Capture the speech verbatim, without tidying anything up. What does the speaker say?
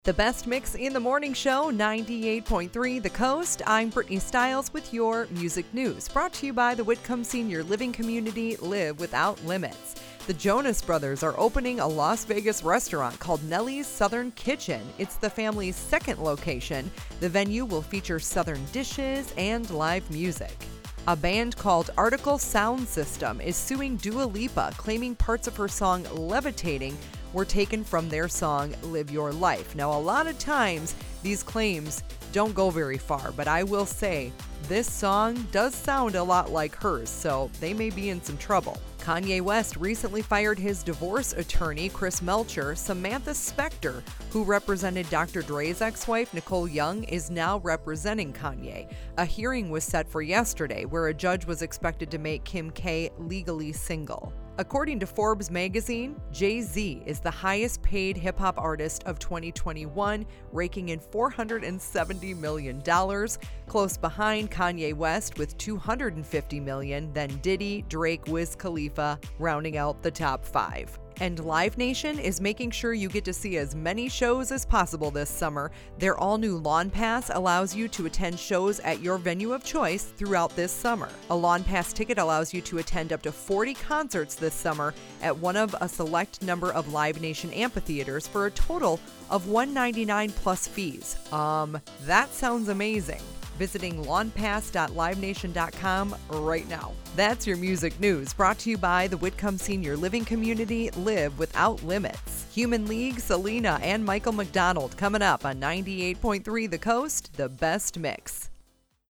The best mix in the morning show, ninety-eight point three The Coast. I'm Brittany Stiles with your music news, brought to you by the Whitcomb Senior Living Community, Live Without Limits. The Jonas Brothers are opening a Las Vegas restaurant called Nellie's Southern Kitchen. It's the family's second location. The venue will feature Southern dishes and live music. A band called Article Sound System is suing Dua Lipa, claiming parts of her song Levitating were taken from their song Live Your Life. Now, a lot of times these claims don't go very far, but I will say this song does sound a lot like hers, so they may be in some trouble. Kanye West recently fired his divorce attorney, Chris Melcher. Samantha Spector, who represented Doctor Dre's ex-wife, Nicole Young, is now representing Kanye. A hearing was set for yesterday where a judge was expected to make Kim K legally single. According to Forbes magazine, Jay-Z is the highest paid hip-hop artist of twenty twenty-one, raking in four hundred seventy million dollars. Close behind Kanye West with two hundred fifty million dollars, then Diddy, Drake, Wiz Khalifa, rounding out the top five. And Live Nation is making sure you get to see as many shows as possible this summer. Their all-new Lawn Pass allows you to attend shows at your venue of choice throughout this summer. A Lawn Pass ticket allows you to attend up to forty concerts this summer at one of a select number of Live Nation amphitheaters for a total of one hundred ninety-nine dollars plus fees. Um, that sounds amazing. Visiting lawn pass dot live nation dot com right now. That's your music news, brought to you by the Whitcomb Senior Living Community, Live Without Limits. Human League, Selena, and Michael McDonald coming up on ninety-eight point three The Coast, the best mix.